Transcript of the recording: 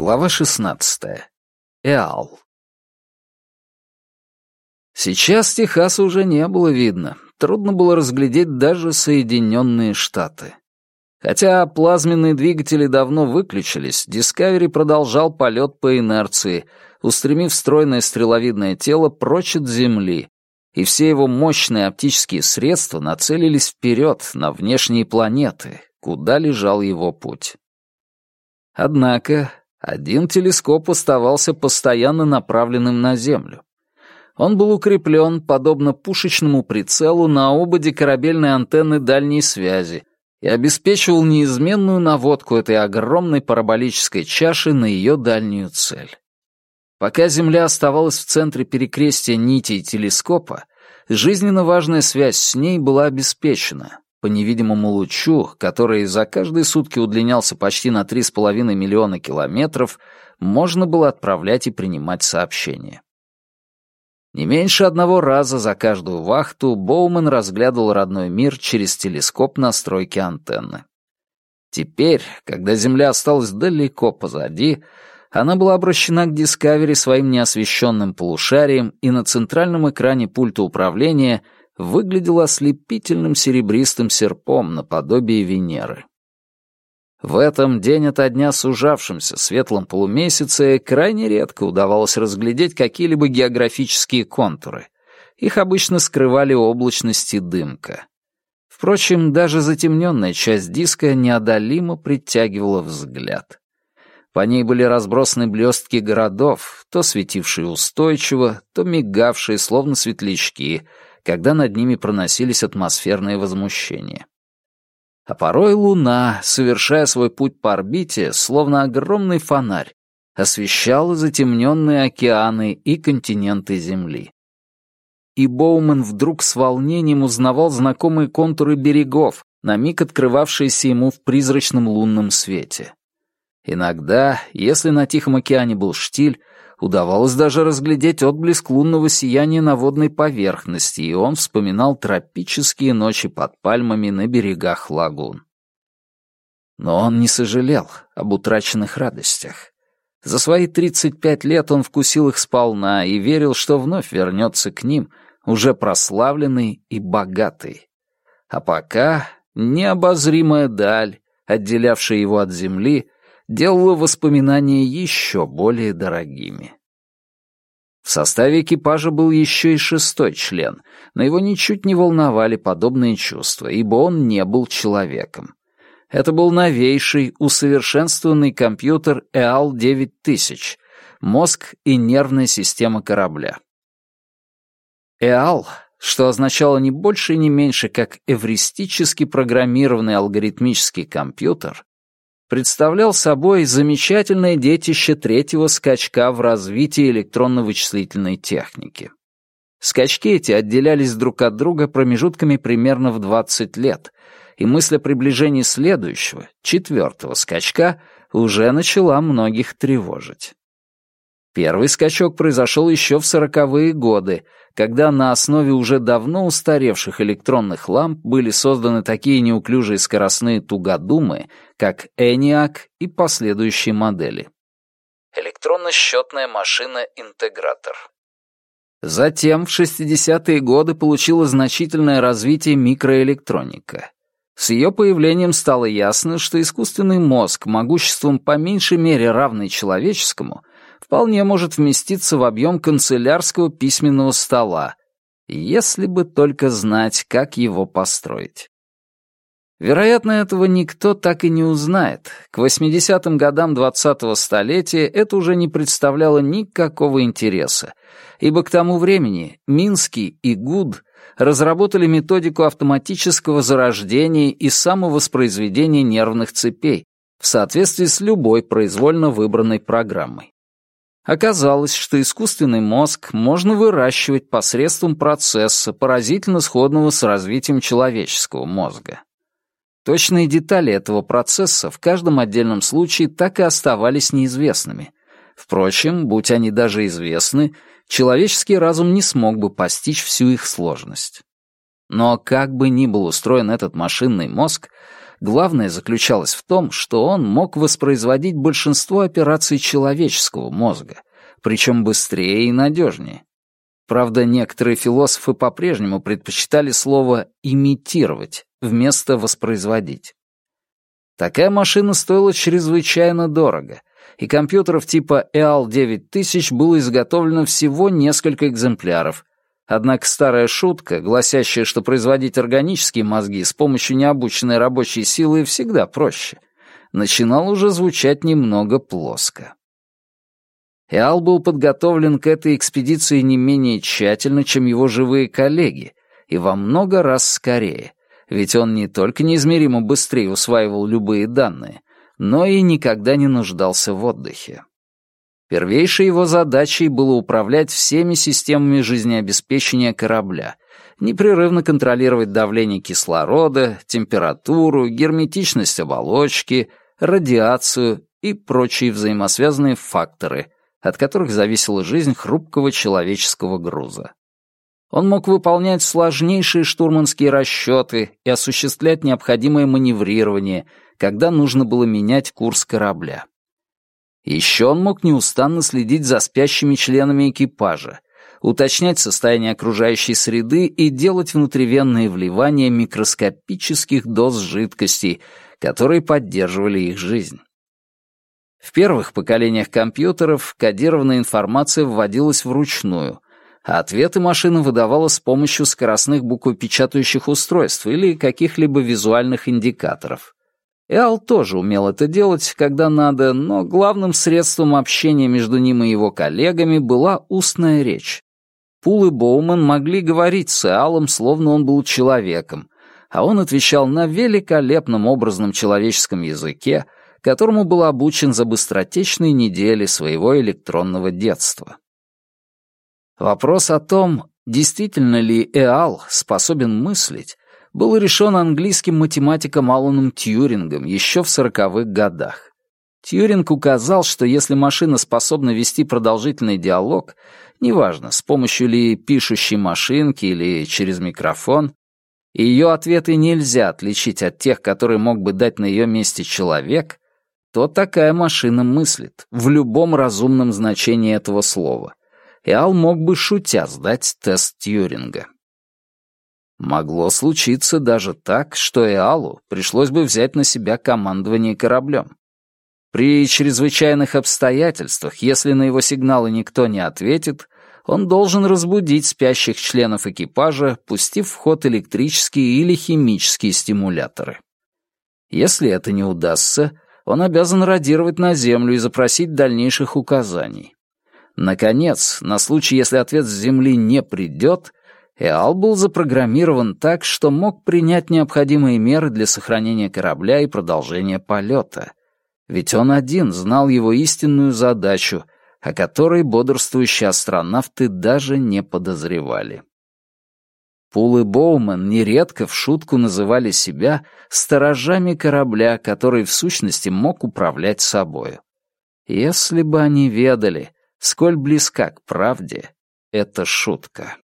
Глава 16. Эал. Сейчас Техаса уже не было видно. Трудно было разглядеть даже Соединенные Штаты. Хотя плазменные двигатели давно выключились, Discovery продолжал полет по инерции, устремив стройное стреловидное тело прочь от Земли, и все его мощные оптические средства нацелились вперед, на внешние планеты, куда лежал его путь. Однако один телескоп оставался постоянно направленным на Землю. Он был укреплен, подобно пушечному прицелу, на ободе корабельной антенны дальней связи и обеспечивал неизменную наводку этой огромной параболической чаши на ее дальнюю цель. Пока Земля оставалась в центре перекрестия нитей телескопа, жизненно важная связь с ней была обеспечена. По невидимому лучу, который за каждые сутки удлинялся почти на 3,5 миллиона километров, можно было отправлять и принимать сообщения. Не меньше одного раза за каждую вахту Боуман разглядывал родной мир через телескоп настройки антенны. Теперь, когда Земля осталась далеко позади, она была обращена к Discovery своим неосвещенным полушарием, и на центральном экране пульта управления выглядела ослепительным серебристым серпом наподобие Венеры. В этом день ото дня сужавшемся светлом полумесяце крайне редко удавалось разглядеть какие-либо географические контуры. Их обычно скрывали облачность и дымка. Впрочем, даже затемненная часть диска неодолимо притягивала взгляд. По ней были разбросаны блестки городов, то светившие устойчиво, то мигавшие, словно светлячки, когда над ними проносились атмосферные возмущения. А порой луна, совершая свой путь по орбите, словно огромный фонарь, освещала затемненные океаны и континенты Земли. И Боуман вдруг с волнением узнавал знакомые контуры берегов, на миг открывавшиеся ему в призрачном лунном свете. Иногда, если на Тихом океане был штиль, удавалось даже разглядеть отблеск лунного сияния на водной поверхности, и он вспоминал тропические ночи под пальмами на берегах лагун. Но он не сожалел об утраченных радостях. За свои 35 лет он вкусил их сполна и верил, что вновь вернется к ним, уже прославленный и богатый. А пока необозримая даль, отделявшая его от земли, делало воспоминания еще более дорогими. В составе экипажа был еще и 6-й член, но его ничуть не волновали подобные чувства, ибо он не был человеком. Это был новейший, усовершенствованный компьютер EAL-9000, мозг и нервная система корабля. EAL, что означало не больше и не меньше, как эвристически программированный алгоритмический компьютер, представлял собой замечательное детище третьего скачка в развитии электронно-вычислительной техники. Скачки эти отделялись друг от друга промежутками примерно в 20 лет, и мысль о приближении следующего, 4-го скачка, уже начала многих тревожить. Первый скачок произошел еще в 40-е годы, когда на основе уже давно устаревших электронных ламп были созданы такие неуклюжие скоростные тугодумы, как ENIAC и последующие модели. Электронно-счетная машина-интегратор. Затем в 60-е годы получила значительное развитие микроэлектроника. С ее появлением стало ясно, что искусственный мозг, могуществом по меньшей мере равный человеческому, вполне может вместиться в объем канцелярского письменного стола, если бы только знать, как его построить. Вероятно, этого никто так и не узнает. К 80-м годам 20-го столетия это уже не представляло никакого интереса, ибо к тому времени Минский и Гуд разработали методику автоматического зарождения и самовоспроизведения нервных цепей в соответствии с любой произвольно выбранной программой. Оказалось, что искусственный мозг можно выращивать посредством процесса, поразительно сходного с развитием человеческого мозга. Точные детали этого процесса в каждом отдельном случае так и оставались неизвестными. Впрочем, будь они даже известны, человеческий разум не смог бы постичь всю их сложность. Но как бы ни был устроен этот машинный мозг, Главное заключалось в том, что он мог воспроизводить большинство операций человеческого мозга, причем быстрее и надежнее. Правда, некоторые философы по-прежнему предпочитали слово «имитировать» вместо «воспроизводить». Такая машина стоила чрезвычайно дорого, и компьютеров типа EAL 9000 было изготовлено всего несколько экземпляров. Однако старая шутка, гласящая, что производить органические мозги с помощью необученной рабочей силы всегда проще, начинала уже звучать немного плоско. EAL был подготовлен к этой экспедиции не менее тщательно, чем его живые коллеги, и во много раз скорее, ведь он не только неизмеримо быстрее усваивал любые данные, но и никогда не нуждался в отдыхе. Первейшей его задачей было управлять всеми системами жизнеобеспечения корабля, непрерывно контролировать давление кислорода, температуру, герметичность оболочки, радиацию и прочие взаимосвязанные факторы, от которых зависела жизнь хрупкого человеческого груза. Он мог выполнять сложнейшие штурманские расчеты и осуществлять необходимое маневрирование, когда нужно было менять курс корабля. Еще он мог неустанно следить за спящими членами экипажа, уточнять состояние окружающей среды и делать внутривенные вливания микроскопических доз жидкостей, которые поддерживали их жизнь. В первых поколениях компьютеров кодированная информация вводилась вручную, а ответы машина выдавала с помощью скоростных буквопечатающих устройств или каких-либо визуальных индикаторов. EAL тоже умел это делать, когда надо, но главным средством общения между ним и его коллегами была устная речь. Пул и Боуман могли говорить с EAL, словно он был человеком, а он отвечал на великолепном образном человеческом языке, которому был обучен за быстротечные недели своего электронного детства. Вопрос о том, действительно ли EAL способен мыслить, был решен английским математиком Аланом Тьюрингом еще в 40-х годах. Тьюринг указал, что если машина способна вести продолжительный диалог, неважно, с помощью ли пишущей машинки или через микрофон, и ее ответы нельзя отличить от тех, которые мог бы дать на ее месте человек, то такая машина мыслит, в любом разумном значении этого слова. EAL мог бы, шутя, сдать тест Тьюринга. Могло случиться даже так, что EAL пришлось бы взять на себя командование кораблем. При чрезвычайных обстоятельствах, если на его сигналы никто не ответит, он должен разбудить спящих членов экипажа, пустив в ход электрические или химические стимуляторы. Если это не удастся, он обязан радировать на Землю и запросить дальнейших указаний. Наконец, на случай, если ответ с Земли не придет, EAL был запрограммирован так, что мог принять необходимые меры для сохранения корабля и продолжения полета. Ведь он один знал его истинную задачу, о которой бодрствующие астронавты даже не подозревали. Пул и Боуман нередко в шутку называли себя сторожами корабля, который в сущности мог управлять собою. Если бы они ведали, сколь близка к правде эта шутка.